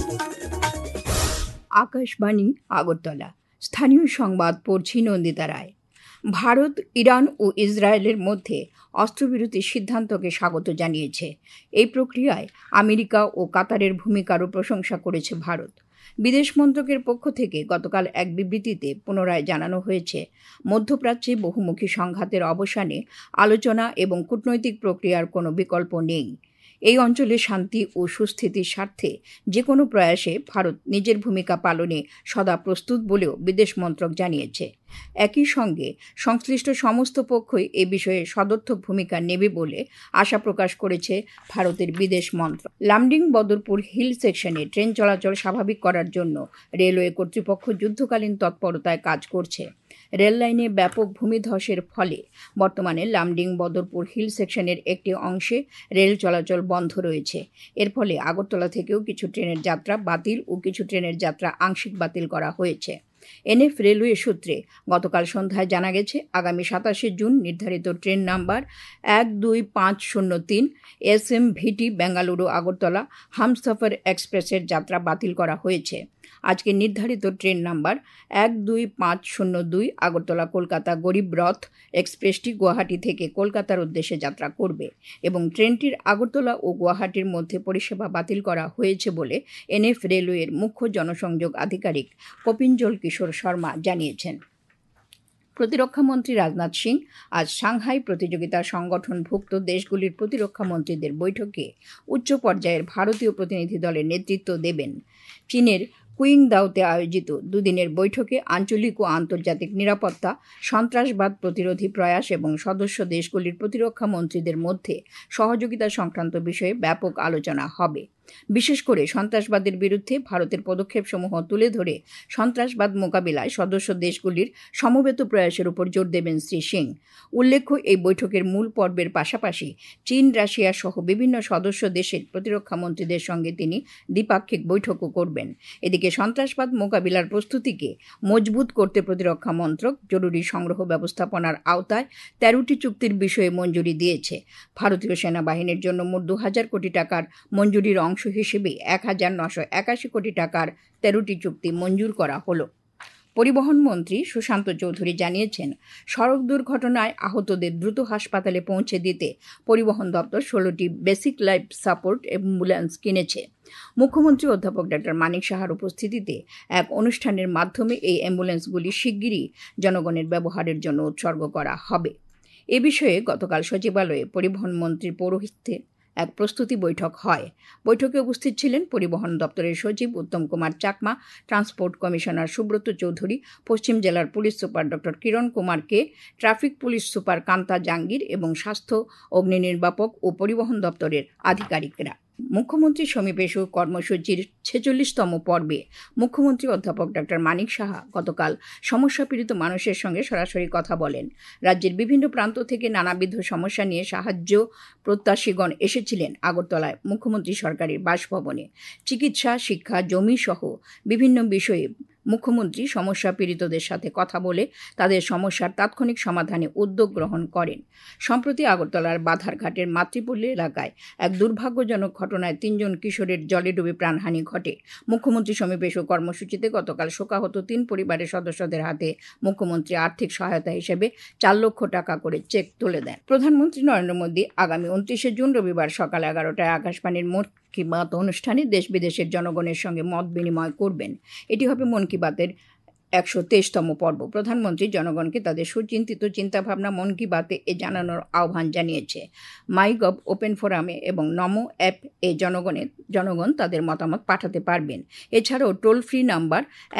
আকাশবাণী আগরতলা। স্থানীয় সংবাদ পড়ছি নন্দিতা রায়। ভারত, ইরান ও ইসরায়েলের মধ্যে অস্ত্রবিরতির সিদ্ধান্তকে স্বাগত জানিয়েছে। এই প্রক্রিয়ায় আমেরিকা ও কাতারের ভূমিকারও প্রশংসা করেছে ভারত। বিদেশ মন্ত্রকের পক্ষ থেকে গতকাল এক বিবৃতিতে পুনরায় জানানো হয়েছে, মধ্যপ্রাচ্যে বহুমুখী সংঘাতের অবসানে আলোচনা এবং কূটনৈতিক প্রক্রিয়ার কোনো বিকল্প নেই। এই অঞ্চলে শান্তি ও সুস্থিতির স্বার্থে যে কোনো প্রয়াসে ভারত নিজের ভূমিকা পালনে সদা প্রস্তুত বলেও বিদেশ মন্ত্রক জানিয়েছে। একই সঙ্গে সংশ্লিষ্ট সমস্ত পক্ষই এ বিষয়ে সদর্থক ভূমিকা নেবে বলে আশা প্রকাশ করেছে ভারতের বিদেশ মন্ত্রক। লামডিং বদরপুর হিল সেকশনে ট্রেন চলাচল স্বাভাবিক করার জন্য রেলওয়ে কর্তৃপক্ষ যুদ্ধকালীন তৎপরতায় কাজ করছে। রেল লাইনে ব্যাপক ভূমিধসের ফলে বর্তমানে লামডিং বদরপুর হিল সেকশনের একটি অংশে রেল চলাচল বন্ধ রয়েছে। এর ফলে আগরতলা থেকেও কিছু ট্রেনের যাত্রা বাতিল ও কিছু ট্রেনের যাত্রা আংশিক বাতিল করা হয়েছে। এনএফ রেলওয়ে সূত্রে গতকাল সন্ধ্যায় জানা গেছে, আগামী 27 জুন নির্ধারিত train number 12503 SMVT Bengaluru Agartala Humsafar এক্সপ্রেসের যাত্রা বাতিল করা হয়েছে। আজকে নির্ধারিত ট্রেন নাম্বার 12502 আগরতলা কলকাতা গরিব রথ এক্সপ্রেসটি গুয়াহাটি থেকে কলকাতার উদ্দেশ্যে যাত্রা করবে এবং ট্রেনটির আগরতলা ও গুয়াহাটির মধ্যে পরিষেবা বাতিল করা হয়েছে বলে এনএফ রেলওয়ের মুখ্য জনসংযোগ আধিকারিক কপিঞ্জল কিশোর শর্মা জানিয়েছেন। প্রতিরক্ষামন্ত্রী রাজনাথ সিং আজ সাংহাই প্রতিযোগিতা সংগঠনভুক্ত দেশগুলির প্রতিরক্ষামন্ত্রীদের বৈঠকে উচ্চ পর্যায়ের ভারতীয় প্রতিনিধি দলের নেতৃত্ব দেবেন। চীনের কুইংদাওতে আয়োজিত দুদিনের বৈঠকে আঞ্চলিক ও আন্তর্জাতিক নিরাপত্তা, সন্ত্রাসবাদ প্রতিরোধী প্রয়াস এবং সদস্য দেশগুলির প্রতিরক্ষা মন্ত্রীদের মধ্যে সহযোগিতা সংক্রান্ত বিষয়ে ব্যাপক আলোচনা হবে। বিশেষ করে সন্ত্রাসবাদের বিরুদ্ধে ভারতের পদক্ষেপসমূহ তুলে ধরে সন্ত্রাসবাদ মোকাবিলায় সদস্য দেশগুলির সমবেত প্রয়াসের উপর জোর দেবেন শ্রী সিং। উল্লেখ্য, এই বৈঠকের মূল পর্বের পাশাপাশি চীন, রাশিয়া সহ বিভিন্ন সদস্য দেশের প্রতিরক্ষা মন্ত্রীদের সঙ্গে তিনি দ্বিপাক্ষিক বৈঠকও করবেন। এদিকে সন্ত্রাসবাদ মোকাবিলার প্রস্তুতিকে মজবুত করতে প্রতিরক্ষা মন্ত্রক জরুরি সংগ্রহ ব্যবস্থাপনার আওতায় 13টি চুক্তির বিষয়ে মঞ্জুরি দিয়েছে। ভারতীয় সেনাবাহিনীর জন্য মোট 2000 কোটি টাকার মঞ্জুরির অংশ হিসেবে 1981 কোটি টাকার 13টি চুক্তি মঞ্জুর করা হলো। পরিবহন মন্ত্রী সুশান্ত চৌধুরী জানিয়েছেন, সড়ক দুর্ঘটনায় আহতদের দ্রুত হাসপাতালে পৌঁছে দিতে পরিবহন দপ্তর 16টি বেসিক লাইফ সাপোর্ট অ্যাম্বুলেন্স কিনেছে। মুখ্যমন্ত্রী অধ্যাপক ডক্টর মানিক সাহার উপস্থিতিতে এক অনুষ্ঠানের মাধ্যমে এই অ্যাম্বুলেন্সগুলি শিগগিরই জনগণের ব্যবহারের জন্য উৎসর্গ করা হবে। এ বিষয়ে গতকাল সচিবালয়ে পরিবহন মন্ত্রীর পৌরোহিত্যে এক প্রস্তুতি বৈঠক হয়। বৈঠকে উপস্থিত ছিলেন পরিবহন দপ্তরের সচিব উত্তম কুমার চাকমা, ট্রান্সপোর্ট কমিশনার সুব্রত চৌধুরী, পশ্চিম জেলার police super doctor Kiran Kumar K, traffic police super Kanta Jangir এবং স্বাস্থ্য, অগ্নি নির্বাপক ও পরিবহন দপ্তরের আধিকারিকরা। মুখ্যমন্ত্রী সমীপেশু কর্মসূচির 46তম পর্বে মুখ্যমন্ত্রী অধ্যাপক ডক্টর মানিক সাহা গতকাল সমস্যাপীড়িত মানুষের সঙ্গে সরাসরি কথা বলেন। রাজ্যের বিভিন্ন প্রান্ত থেকে নানাবিধ সমস্যা নিয়ে সাহায্য প্রত্যাশীগণ এসেছিলেন আগরতলায় মুখ্যমন্ত্রী সরকারের বাসভবনে। চিকিৎসা, শিক্ষা, জমি সহ বিভিন্ন বিষয়ে মুখ্যমন্ত্রী সমস্যা পীড়িতদের সাথে কথা বলে তাদের সমস্যার তাৎক্ষণিক সমাধানে উদ্যোগ গ্রহণ করেন। সম্প্রতি আগরতলার বাধারঘাটের মাতৃপল্লী এলাকায় এক দুর্ভাগ্যজনক ঘটনায় 3 জন কিশোরের জলে ডুবে প্রাণহানি ঘটে। মুখ্যমন্ত্রী সমীপেশু কর্মসূচিতে গতকাল শোকাহত 3 পরিবারের সদস্যদের হাতে মুখ্যমন্ত্রী আর্থিক সহায়তা হিসেবে 4 লক্ষ টাকা করে চেক তুলে দেন। প্রধানমন্ত্রী নরেন্দ্র মোদী আগামী 29 জুন রবিবার সকাল 11টায় আকাশবাণীর মন কি বাত অনুষ্ঠানে দেশ বিদেশের জনগণের সঙ্গে মত বিনিময় করবেন। এটি হবে মন কি বাতের 123তম পর্ব। প্রধানমন্ত্রী জনগণকে তাদের সুচিন্তিত চিন্তাভাবনা মন কি বাতে জানানোর আহ্বান জানিয়েছে। মাইগভ ওপেন ফোরামে এবং নমো অ্যাপ জনগণ তাদের মতামত পাঠাতে পারবেন। এছাড়াও টোল ফ্রি নাম্বার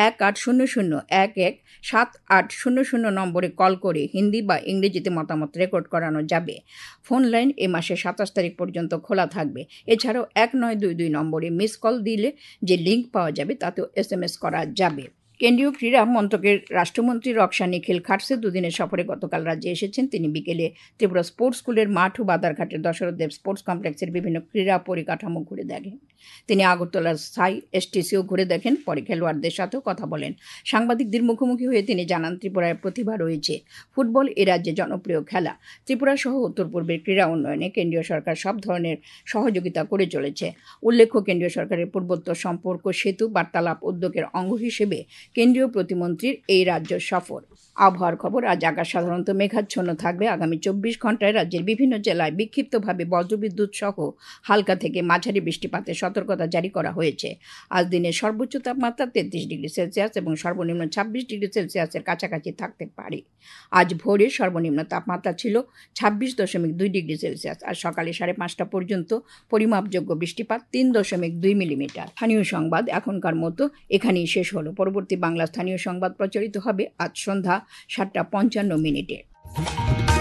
1800117800 নম্বরে কল করে হিন্দি বা ইংরেজিতে মতামত রেকর্ড করানো যাবে। ফোন লাইন এ মাসের 27 তারিখ পর্যন্ত খোলা থাকবে। এছাড়াও 1922 নম্বরে মিস কল দিলে যে লিঙ্ক পাওয়া যাবে তাতেও SMS করা যাবে। কেন্দ্রীয় ক্রীড়া মন্ত্রকের রাষ্ট্রমন্ত্রী রক্ষা নিখিল খাটসে দুদিনের সফরে গতকাল রাজ্যে এসেছেন। তিনি বিকেলে ত্রিপুরা স্পোর্টস স্কুলের মাঠ ও বাদারঘাটের দশরথ দেব স্পোর্টস কমপ্লেক্সের বিভিন্ন ক্রীড়া পরিকাঠামো ঘুরে দেখেন। তিনি আগরতলার স্থায়ী এসটিসিও ঘুরে দেখেন, পরে খেলোয়াড়দের সাথেও কথা বলেন। সাংবাদিকদের মুখোমুখি হয়ে তিনি জানান, ত্রিপুরায় প্রতিভা রয়েছে, ফুটবল এ রাজ্যে জনপ্রিয় খেলা। ত্রিপুরা সহ উত্তর পূর্বের ক্রীড়া উন্নয়নে কেন্দ্রীয় সরকার সব ধরনের সহযোগিতা করে চলেছে। উল্লেখ্য, কেন্দ্রীয় সরকারের পূর্বোত্তর সম্পর্ক সেতু বার্তালাপ উদ্যোগের অঙ্গ হিসেবে কেন্দ্রীয় প্রতিমন্ত্রীর এই রাজ্য সফর। আবহাওয়ার খবর। আজ আকাশ সাধারণত মেঘাচ্ছন্ন থাকবে। আগামী 24 ঘন্টায় রাজ্যের বিভিন্ন জেলায় বিক্ষিপ্তভাবে বজ্রবিদ্যুৎ সহ হালকা থেকে মাঝারি বৃষ্টিপাতের সতর্কতা জারি করা হয়েছে। আজ দিনের সর্বোচ্চ তাপমাত্রা 33 ডিগ্রি সেলসিয়াস এবং সর্বনিম্ন 26 ডিগ্রি সেলসিয়াসের কাছাকাছি থাকতে পারে। আজ ভোরে সর্বনিম্ন তাপমাত্রা ছিল 26.2 ডিগ্রি সেলসিয়াস। আর সকালে 5:30 পর্যন্ত পরিমাপযোগ্য বৃষ্টিপাত 3.2 মিলিমিটার। স্থানীয় সংবাদ এখনকার মতো এখানেই শেষ হলো। পরবর্তী বাংলা স্থানীয় সংবাদ প্রচারিত হবে আজ সন্ধ্যা 7:55 মিনিটে।